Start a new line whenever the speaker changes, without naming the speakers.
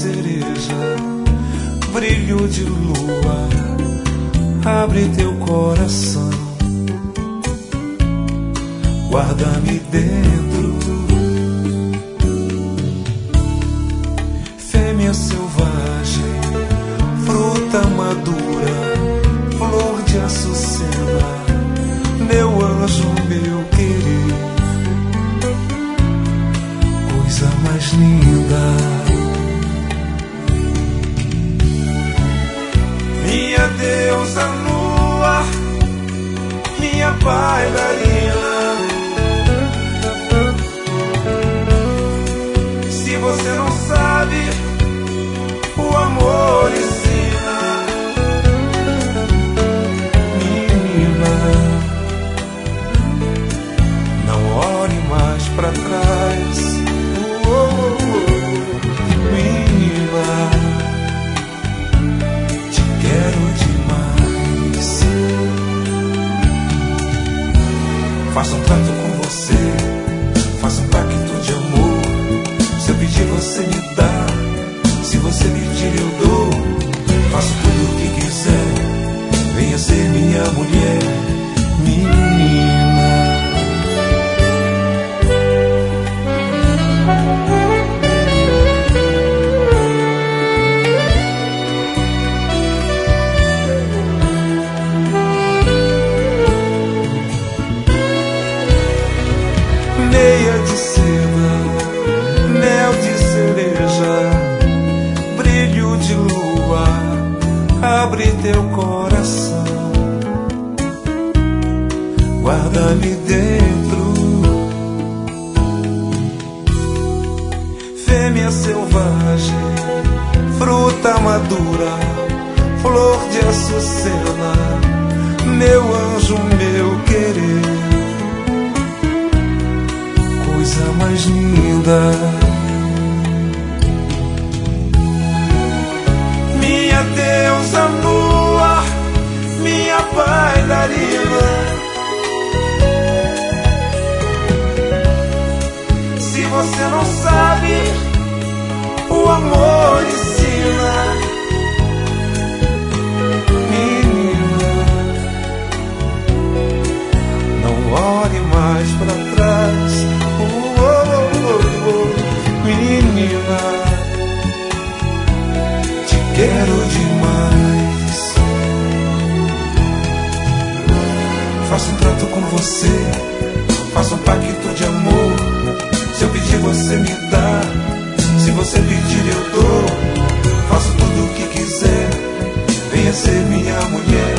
cereja, brilho de lua, abre teu coração, guarda-me dentro. Fêmea selvagem, fruta madura, flor de açucena, meu anjo, meu querer, coisa mais linda. Minha deusa lua, minha bailarina, se você não sabe, o amor ensina. Menina, não olhe mais pra trás. Menina, te quero demais. Faço um trato com você, faço um pacto de amor. Se eu pedir, você me dá. Se você pedir, eu dou. Faço tudo o que quiser. Venha ser minha mulher, menina. Meia de seda, mel de cereja, brilho de lua, abre teu coração, guarda-me dentro. Fêmea selvagem, fruta madura, flor de açucena, meu anjo, meu querer, coisa mais linda. Minha deusa lua, minha bailarina, se você não sabe, o amor ensina. Menina, não olhe mais pra trás. Menina, te quero demais. Faço um trato com você, faço um pacto de amor. Se eu pedir, você me dá. Se você pedir, eu dou. Faço tudo o que quiser. Venha ser minha mulher.